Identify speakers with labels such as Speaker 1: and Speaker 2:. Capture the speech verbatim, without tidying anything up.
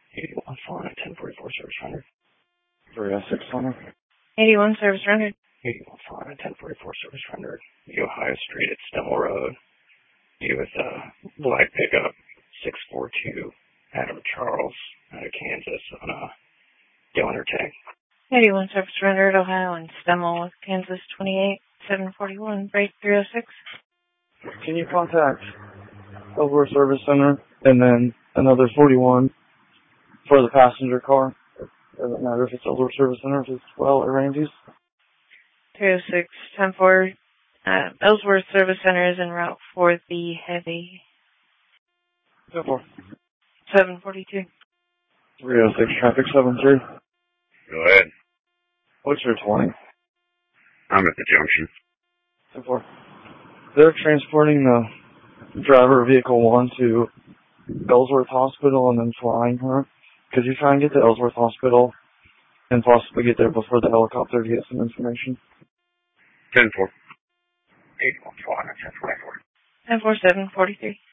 Speaker 1: eighty-one four on ten forty-four service rendered. three oh six Center.
Speaker 2: eighty-one service rendered.
Speaker 1: eighty-one four on ten forty-four service rendered. You Ohio Street at Stemmel Road. You with a black pickup six four two Adam Charles out of Kansas on a donor tag.
Speaker 2: eighty-one service rendered, Ohio and Stemmel with Kansas twenty-eight seven forty-one, break three oh six.
Speaker 3: Can you contact Ellsworth Service Center and then another forty-one for the passenger car? It doesn't matter if it's Ellsworth Service Center, if it's well or Ramsey's.
Speaker 2: three oh six, ten four. Uh, Ellsworth Service Center is en route for the heavy.
Speaker 3: ten four.
Speaker 2: seven forty-two.
Speaker 3: three oh six, traffic seven three.
Speaker 4: Go ahead.
Speaker 3: What's your twenty?
Speaker 4: I'm at the junction.
Speaker 3: ten four. They're transporting the driver of vehicle one to Ellsworth Hospital and then flying her. Could you try and get to Ellsworth Hospital and possibly get there before the helicopter to get some information?
Speaker 4: ten four.
Speaker 1: eighty-one four on ten forty-four.
Speaker 2: ten four seven forty-three.